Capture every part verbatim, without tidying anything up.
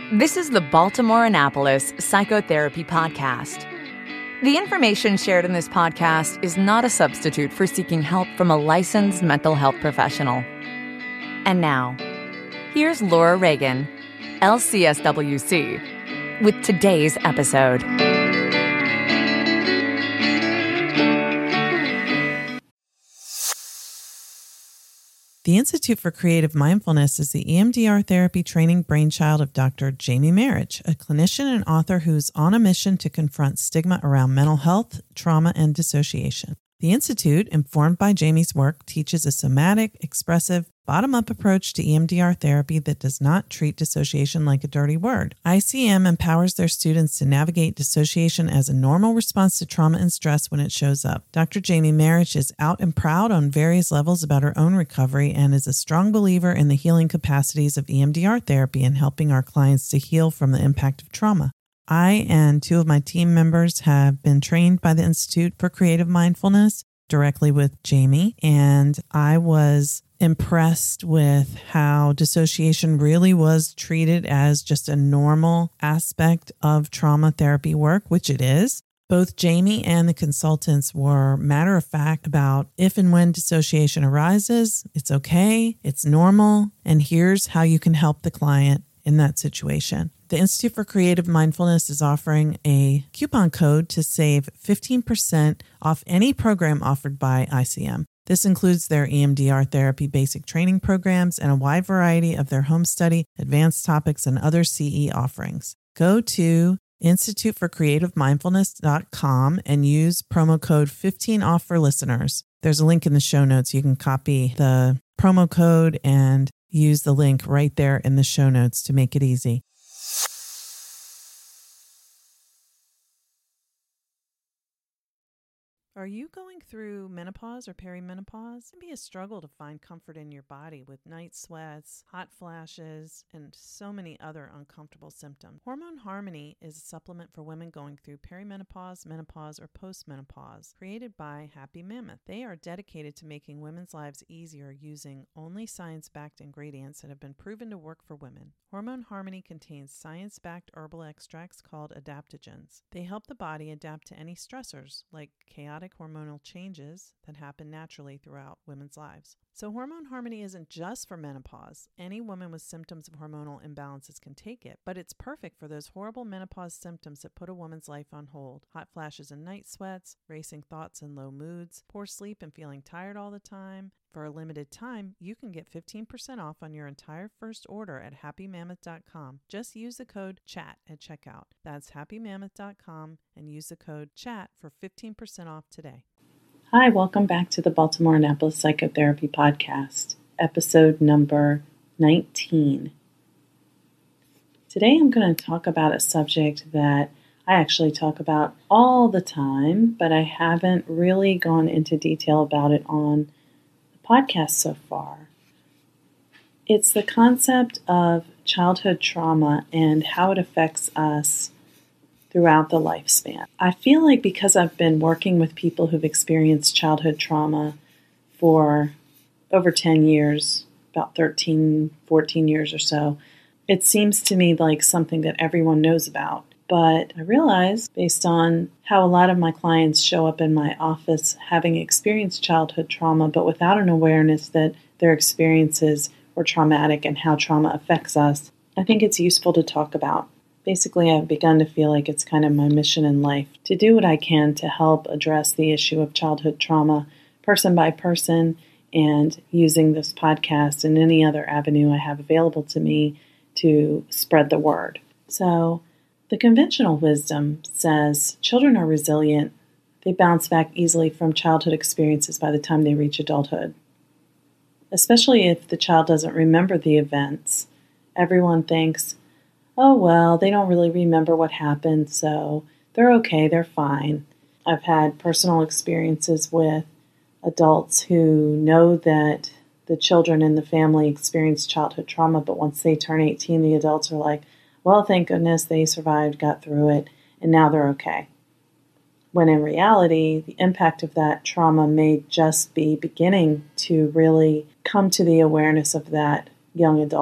This is the Baltimore Annapolis Psychotherapy Podcast. The information shared in this podcast is not a substitute for seeking help from a licensed mental health professional. And now, here's Laura Reagan, L C S W C, with today's episode. The Institute for Creative Mindfulness is the E M D R therapy training brainchild of Doctor Jamie Marich, a clinician and author who's on a mission to confront stigma around mental health, trauma, and dissociation. The Institute, informed by Jamie's work, teaches a somatic, expressive, bottom-up approach to E M D R therapy that does not treat dissociation like a dirty word. I C M empowers their students to navigate dissociation as a normal response to trauma and stress when it shows up. Doctor Jamie Marich is out and proud on various levels about her own recovery and is a strong believer in the healing capacities of E M D R therapy and helping our clients to heal from the impact of trauma. I and two of my team members have been trained by the Institute for Creative Mindfulness directly with Jamie, and I was impressed with how dissociation really was treated as just a normal aspect of trauma therapy work, which it is. Both Jamie and the consultants were matter of fact about if and when dissociation arises, it's okay, it's normal, and here's how you can help the client in that situation. The Institute for Creative Mindfulness is offering a coupon code to save fifteen percent off any program offered by I C M. This includes their E M D R therapy basic training programs and a wide variety of their home study, advanced topics, and other C E offerings. Go to institute for creative mindfulness dot com and use promo code fifteen off for listeners. There's a link in the show notes. You can copy the promo code and use the link right there in the show notes to make it easy. Are you going through menopause or perimenopause? It can be a struggle to find comfort in your body with night sweats, hot flashes, and so many other uncomfortable symptoms. Hormone Harmony is a supplement for women going through perimenopause, menopause, or postmenopause, created by Happy Mammoth. They are dedicated to making women's lives easier using only science-backed ingredients that have been proven to work for women. Hormone Harmony contains science-backed herbal extracts called adaptogens. They help the body adapt to any stressors, like chaotic hormonal changes that happen naturally throughout women's lives. So Hormone Harmony isn't just for menopause. Any woman with symptoms of hormonal imbalances can take it, but it's perfect for those horrible menopause symptoms that put a woman's life on hold. Hot flashes and night sweats, racing thoughts and low moods, poor sleep and feeling tired all the time. For a limited time, you can get fifteen percent off on your entire first order at happy mammoth dot com. Just use the code CHAT at checkout. That's happy mammoth dot com and use the code CHAT for fifteen percent off today. Hi, welcome back to the Baltimore Annapolis Psychotherapy Podcast, episode number nineteen. Today I'm going to talk about a subject that I actually talk about all the time, but I haven't really gone into detail about it on podcast so far. It's the concept of childhood trauma and how it affects us throughout the lifespan. I feel like because I've been working with people who've experienced childhood trauma for over ten years, about thirteen, fourteen years or so, it seems to me like something that everyone knows about. But I realize, based on how a lot of my clients show up in my office having experienced childhood trauma, but without an awareness that their experiences were traumatic and how trauma affects us, I think it's useful to talk about. Basically, I've begun to feel like it's kind of my mission in life to do what I can to help address the issue of childhood trauma person by person, and using this podcast and any other avenue I have available to me to spread the word. So, the conventional wisdom says children are resilient. They bounce back easily from childhood experiences by the time they reach adulthood. Especially if the child doesn't remember the events. Everyone thinks, oh, well, they don't really remember what happened, so they're okay, they're fine. I've had personal experiences with adults who know that the children in the family experienced childhood trauma, but once they turn eighteen, the adults are like, well, thank goodness they survived, got through it, and now they're okay. When in reality, the impact of that trauma may just be beginning to really come to the awareness of that young adult.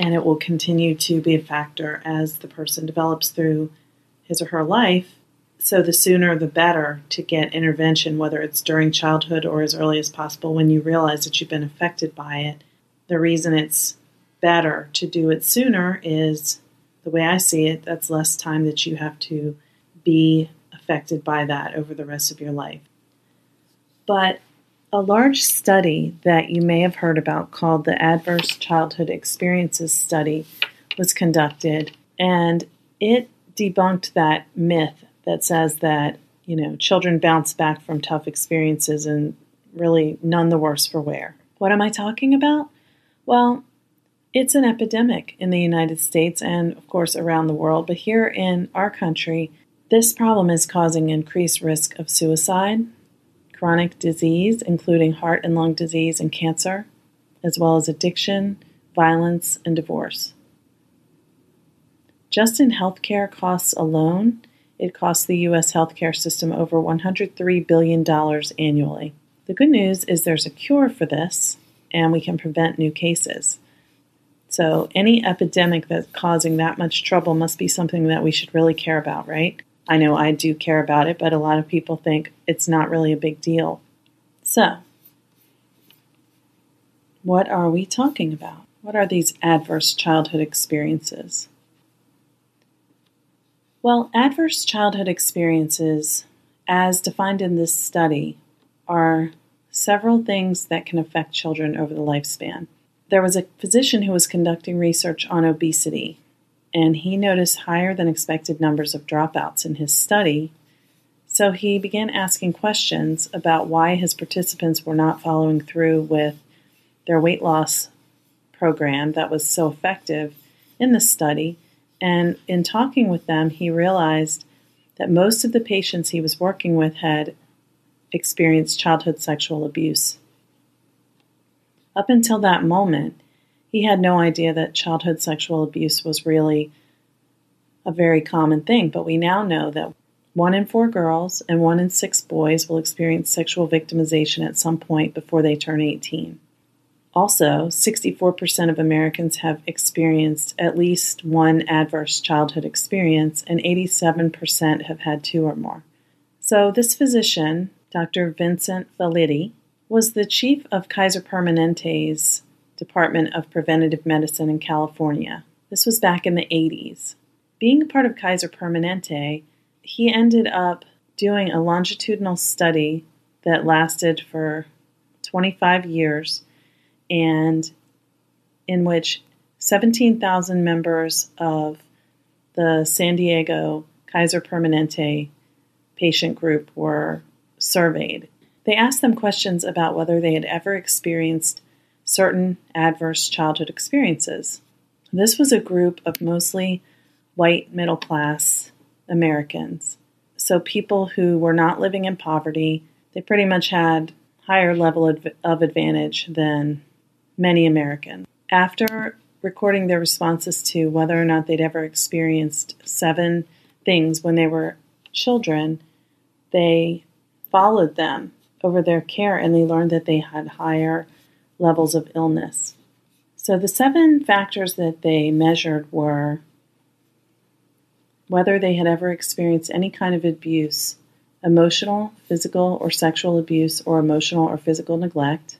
and it will continue to be a factor as the person develops through his or her life. So the sooner the better to get intervention, whether it's during childhood or as early as possible when you realize that you've been affected by it. The reason it's better to do it sooner is, the way I see it, that's less time that you have to be affected by that over the rest of your life. But a large study that you may have heard about called the Adverse Childhood Experiences Study was conducted, and it debunked that myth that says that, you know, children bounce back from tough experiences and really none the worse for wear. What am I talking about? Well, it's an epidemic in the United States and, of course, around the world. But here in our country, this problem is causing increased risk of suicide, chronic disease, including heart and lung disease and cancer, as well as addiction, violence, and divorce. Just in healthcare costs alone, it costs the U S healthcare system over one hundred three billion dollars annually. The good news is there's a cure for this, and we can prevent new cases. So any epidemic that's causing that much trouble must be something that we should really care about, right? I know I do care about it, but a lot of people think it's not really a big deal. So, what are we talking about? What are these adverse childhood experiences? Well, adverse childhood experiences, as defined in this study, are several things that can affect children over the lifespan. There was a physician who was conducting research on obesity, and he noticed higher than expected numbers of dropouts in his study, so he began asking questions about why his participants were not following through with their weight loss program that was so effective in the study. And in talking with them, he realized that most of the patients he was working with had experienced childhood sexual abuse. Up until that moment, he had no idea that childhood sexual abuse was really a very common thing, but we now know that one in four girls and one in six boys will experience sexual victimization at some point before they turn eighteen. Also, sixty-four percent of Americans have experienced at least one adverse childhood experience, and eighty-seven percent have had two or more. So this physician, Doctor Vincent Felitti, was the chief of Kaiser Permanente's Department of Preventive Medicine in California. This was back in the eighties. Being a part of Kaiser Permanente, he ended up doing a longitudinal study that lasted for twenty-five years, and in which seventeen thousand members of the San Diego Kaiser Permanente patient group were surveyed. They asked them questions about whether they had ever experienced certain adverse childhood experiences. This was a group of mostly white middle-class Americans, so people who were not living in poverty. They pretty much had higher level of advantage than many Americans. After recording their responses to whether or not they'd ever experienced seven things when they were children, they followed them over their care, and they learned that they had higher levels of illness. So the seven factors that they measured were whether they had ever experienced any kind of abuse, emotional, physical, or sexual abuse, or emotional or physical neglect,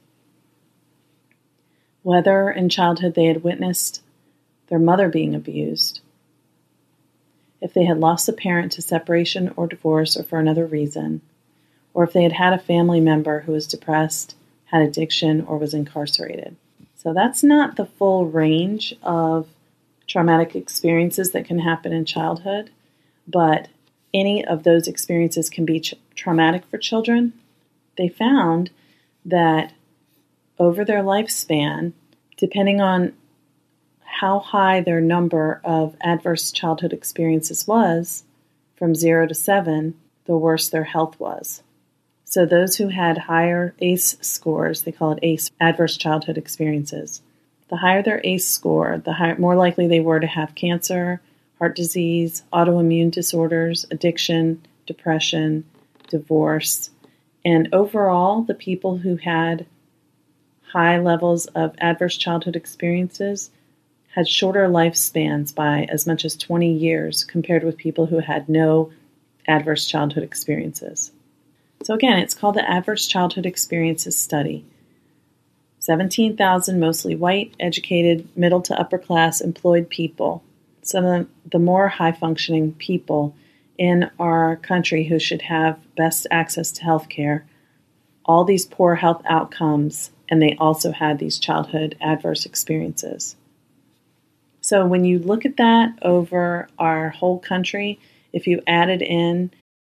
whether in childhood they had witnessed their mother being abused, if they had lost a parent to separation or divorce or for another reason, or if they had had a family member who was depressed, had addiction, or was incarcerated. So that's not the full range of traumatic experiences that can happen in childhood, but any of those experiences can be ch- traumatic for children. They found that over their lifespan, depending on how high their number of adverse childhood experiences was, from zero to seven, the worse their health was. So those who had higher A C E scores, they call it A C E, adverse childhood experiences, the higher their A C E score, the higher, more likely they were to have cancer, heart disease, autoimmune disorders, addiction, depression, divorce. And overall, the people who had high levels of adverse childhood experiences had shorter lifespans by as much as twenty years compared with people who had no adverse childhood experiences. So again, it's called the Adverse Childhood Experiences Study. seventeen thousand mostly white, educated, middle to upper class employed people, some of the more high-functioning people in our country who should have best access to health care, all these poor health outcomes, and they also had these childhood adverse experiences. So when you look at that over our whole country, if you added in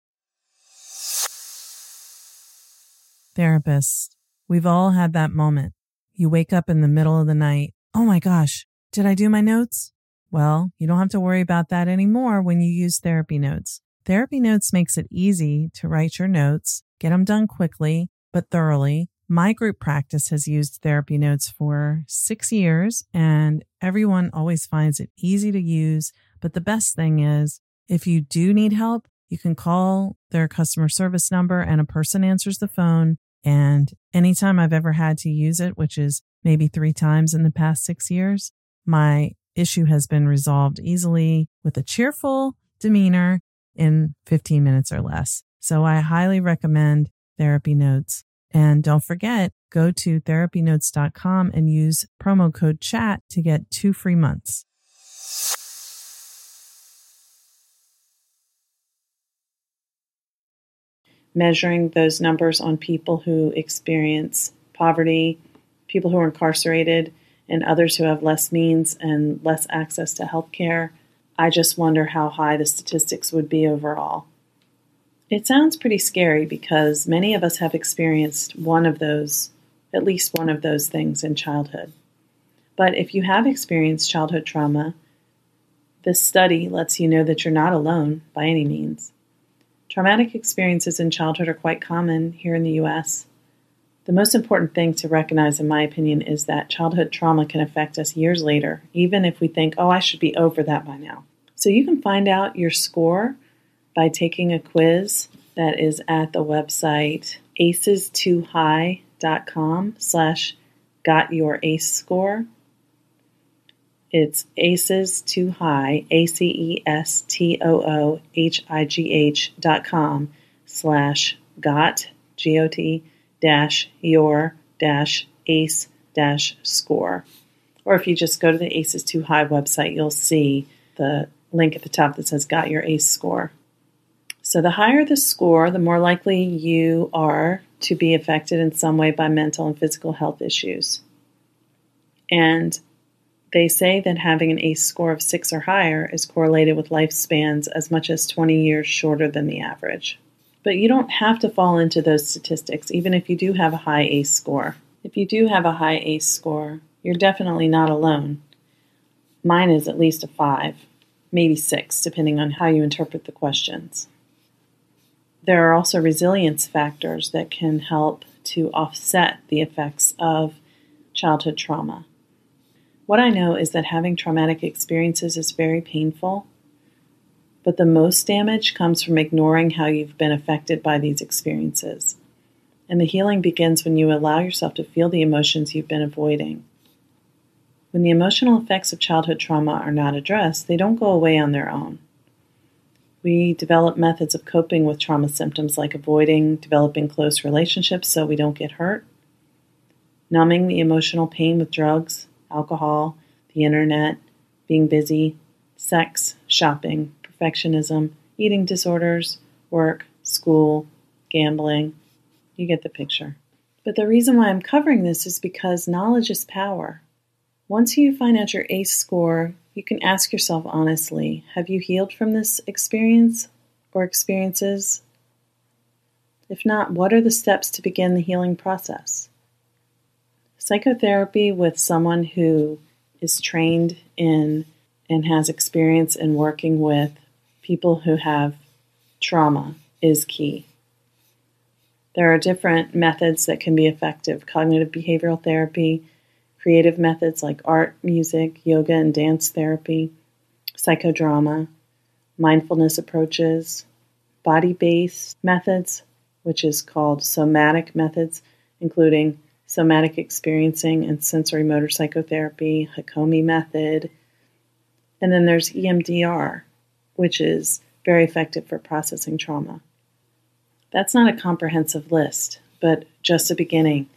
Therapists, we've all had that moment. You wake up in the middle of the night. Oh my gosh, did I do my notes? Well, you don't have to worry about that anymore when you use Therapy Notes. Therapy Notes makes it easy to write your notes, get them done quickly, but thoroughly. My group practice has used Therapy Notes for six years, and everyone always finds it easy to use. But the best thing is, if you do need help, you can call their customer service number and a person answers the phone. And anytime I've ever had to use it, which is maybe three times in the past six years, my issue has been resolved easily with a cheerful demeanor in fifteen minutes or less. So I highly recommend Therapy Notes. And don't forget, go to therapy notes dot com and use promo code CHAT to get two free months. measuring those numbers on people who experience poverty, people who are incarcerated, and others who have less means and less access to health care, I just wonder how high the statistics would be overall. It sounds pretty scary because many of us have experienced one of those, at least one of those things in childhood. But if you have experienced childhood trauma, this study lets you know that you're not alone by any means. Traumatic experiences in childhood are quite common here in the U S. The most important thing to recognize, in my opinion, is that childhood trauma can affect us years later, even if we think, oh, I should be over that by now. So you can find out your score by taking a quiz that is at the website aces too high dot com slash got your ace score. It's aces too high, A C E S T O O H I G H dot com slash got, G O T, dash your dash ace dash score. Or if you just go to the Aces Too High website, you'll see the link at the top that says got your ace score. So the higher the score, the more likely you are to be affected in some way by mental and physical health issues. And they say that having an ACE score of six or higher is correlated with lifespans as much as twenty years shorter than the average. But you don't have to fall into those statistics, even if you do have a high ACE score. If you do have a high ACE score, you're definitely not alone. Mine is at least a five, maybe six, depending on how you interpret the questions. There are also resilience factors that can help to offset the effects of childhood trauma. What I know is that having traumatic experiences is very painful, but the most damage comes from ignoring how you've been affected by these experiences. And the healing begins when you allow yourself to feel the emotions you've been avoiding. When the emotional effects of childhood trauma are not addressed, they don't go away on their own. We develop methods of coping with trauma symptoms like avoiding developing close relationships so we don't get hurt, numbing the emotional pain with drugs, alcohol, the internet, being busy, sex, shopping, perfectionism, eating disorders, work, school, gambling. You get the picture. But the reason why I'm covering this is because knowledge is power. Once you find out your ACE score, you can ask yourself honestly, have you healed from this experience or experiences? If not, what are the steps to begin the healing process? Psychotherapy with someone who is trained in and has experience in working with people who have trauma is key. There are different methods that can be effective: cognitive behavioral therapy, creative methods like art, music, yoga, and dance therapy, psychodrama, mindfulness approaches, body-based methods, which is called somatic methods, including somatic experiencing and sensory motor psychotherapy, Hakomi method. And then there's E M D R, which is very effective for processing trauma. That's not a comprehensive list, but just a beginning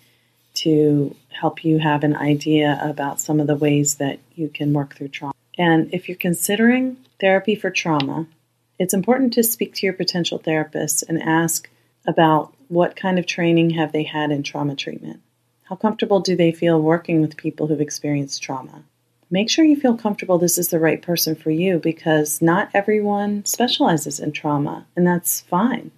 to help you have an idea about some of the ways that you can work through trauma. And if you're considering therapy for trauma, it's important to speak to your potential therapist and ask about what kind of training have they had in trauma treatment. How comfortable do they feel working with people who've experienced trauma? Make sure you feel comfortable this is the right person for you, because not everyone specializes in trauma, and that's fine.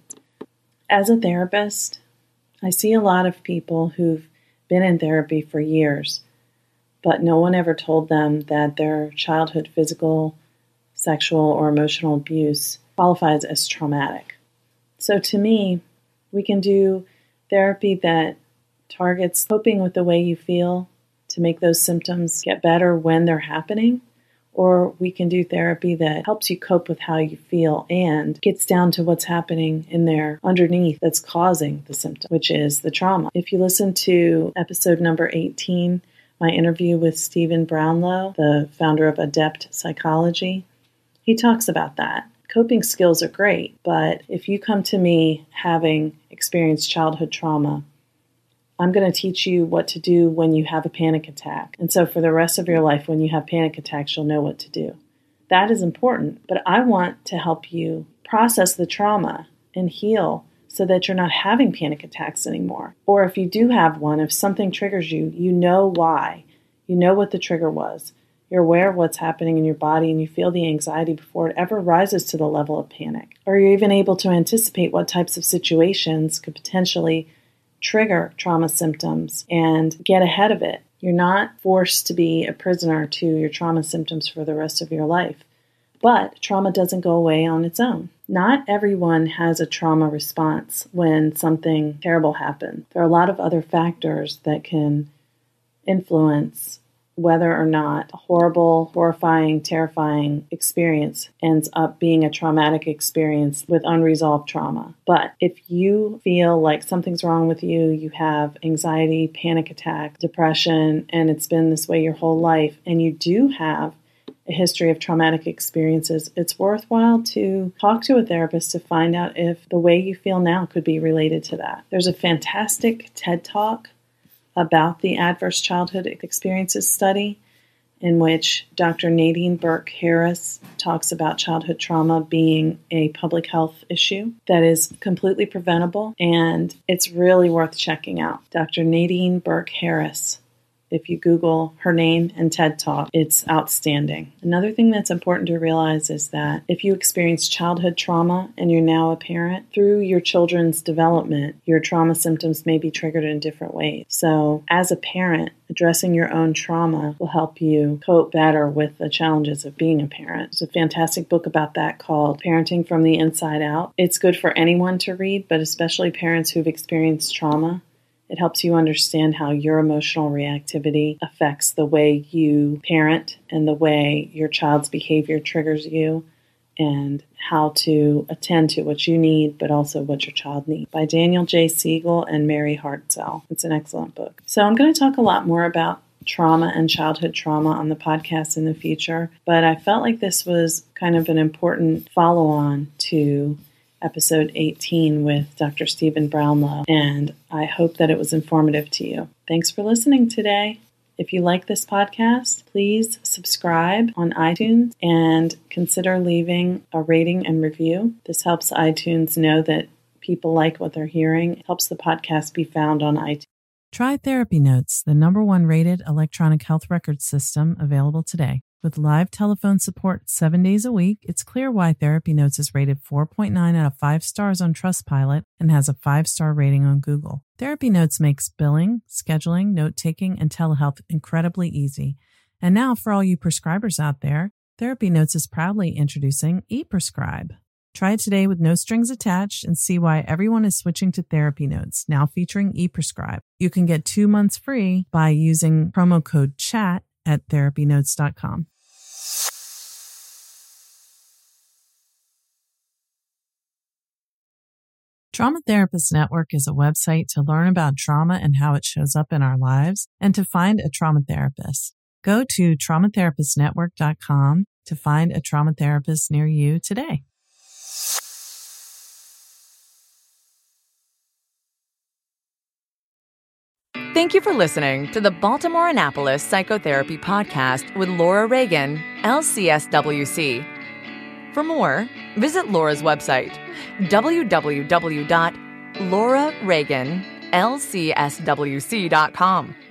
As a therapist, I see a lot of people who've been in therapy for years, but no one ever told them that their childhood physical, sexual, or emotional abuse qualifies as traumatic. So to me, we can do therapy that targets coping with the way you feel to make those symptoms get better when they're happening, or we can do therapy that helps you cope with how you feel and gets down to what's happening in there underneath that's causing the symptom, which is the trauma. If you listen to episode number eighteen, my interview with Stephen Brownlow, the founder of Adept Psychology, he talks about that. Coping skills are great, but if you come to me having experienced childhood trauma, I'm going to teach you what to do when you have a panic attack. And so for the rest of your life, when you have panic attacks, you'll know what to do. That is important, but I want to help you process the trauma and heal so that you're not having panic attacks anymore. Or if you do have one, if something triggers you, you know why. You know what the trigger was. You're aware of what's happening in your body, and you feel the anxiety before it ever rises to the level of panic. Or you're even able to anticipate what types of situations could potentially trigger trauma symptoms and get ahead of it. You're not forced to be a prisoner to your trauma symptoms for the rest of your life. But trauma doesn't go away on its own. Not everyone has a trauma response when something terrible happens. There are a lot of other factors that can influence whether or not a horrible, horrifying, terrifying experience ends up being a traumatic experience with unresolved trauma. But if you feel like something's wrong with you, you have anxiety, panic attack, depression, and it's been this way your whole life, and you do have a history of traumatic experiences, it's worthwhile to talk to a therapist to find out if the way you feel now could be related to that. There's a fantastic TED Talk about the Adverse Childhood Experiences Study, in which Doctor Nadine Burke Harris talks about childhood trauma being a public health issue that is completely preventable, and it's really worth checking out. Doctor Nadine Burke Harris. If you Google her name and TED Talk, it's outstanding. Another thing that's important to realize is that if you experience childhood trauma and you're now a parent, through your children's development, your trauma symptoms may be triggered in different ways. So as a parent, addressing your own trauma will help you cope better with the challenges of being a parent. There's a fantastic book about that called Parenting from the Inside Out. It's good for anyone to read, but especially parents who've experienced trauma. It helps you understand how your emotional reactivity affects the way you parent and the way your child's behavior triggers you, and how to attend to what you need, but also what your child needs. By Daniel J. Siegel and Mary Hartzell. It's an excellent book. So I'm going to talk a lot more about trauma and childhood trauma on the podcast in the future, but I felt like this was kind of an important follow-on to episode eighteen with Doctor Stephen Brownlow, and I hope that it was informative to you. Thanks for listening today. If you like this podcast, please subscribe on iTunes and consider leaving a rating and review. This helps iTunes know that people like what they're hearing. It helps the podcast be found on iTunes. Try Therapy Notes, the number one rated electronic health record system available today. With live telephone support seven days a week, it's clear why Therapy Notes is rated four point nine out of five stars on Trustpilot and has a five-star rating on Google. Therapy Notes makes billing, scheduling, note-taking, and telehealth incredibly easy. And now, for all you prescribers out there, Therapy Notes is proudly introducing ePrescribe. Try it today with no strings attached and see why everyone is switching to Therapy Notes, now featuring ePrescribe. You can get two months free by using promo code CHAT at therapy notes dot com. Trauma Therapist Network is a website to learn about trauma and how it shows up in our lives and to find a trauma therapist. Go to trauma therapist network dot com to find a trauma therapist near you today. Thank you for listening to the Baltimore Annapolis Psychotherapy Podcast with Laura Reagan, L C S W C. For more, visit Laura's website, w w w dot laura reagan l c s w c dot com.